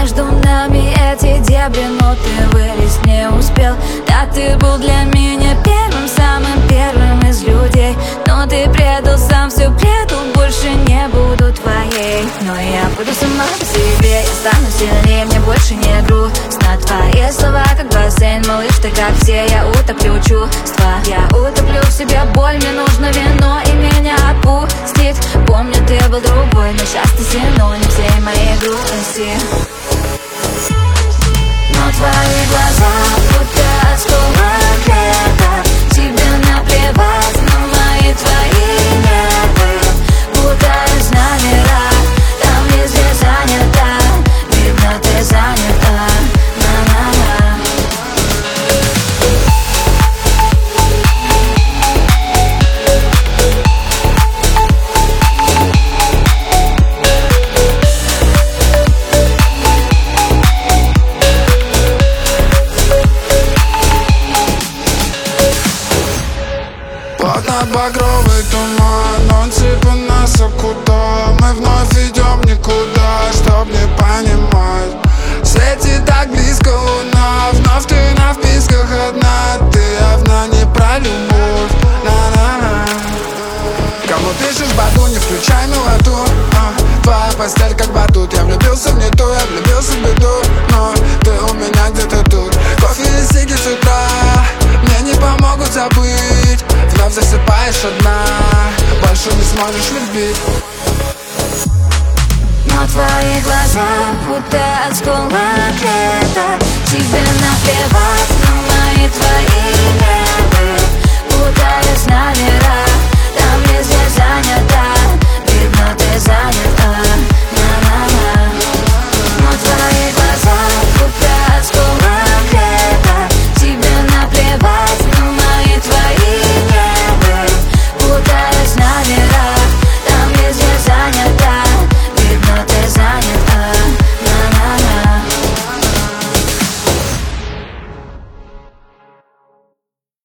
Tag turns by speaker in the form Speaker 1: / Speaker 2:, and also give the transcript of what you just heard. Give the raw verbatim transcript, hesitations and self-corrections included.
Speaker 1: между нами эти дебри, но ты вылезть не успел. Да, ты был для меня первым, самым первым из людей, но ты предал, сам все предал, больше не буду твоей. Но я буду сама по себе, я стану сильнее, мне больше не грустно. Твои слова как бассейн, малыш, ты как все, я утоплю чувства. Я утоплю в себе боль, мне нужно вино и меня отпустит. Помню, ты был другой, но сейчас ты синоним всей моей грусти. Но твои глаза будто осколок лета, тебе наплевать на мои твои нервы. Путаюсь номера, там везде занято, видно, ты занята. На-на-на.
Speaker 2: Багровый туман, он типа нас окутал. Мы вновь идем никуда, чтоб не понимать. Светит так близко луна, вновь ты на вписках одна. Ты явно не про любовь, на-на-на. Кому пишешь баду, не включай мелоту, а. Твоя постель как батут, я влюбился в не ту, я влюбился в беду. Но ты у меня где-то тут, кофе и сиги с утра мне не помогут забыть. Вновь засыпаешь одна, больше не сможешь любить.
Speaker 1: Но твои глаза будто осколок лета, тебе наплевать на мои твои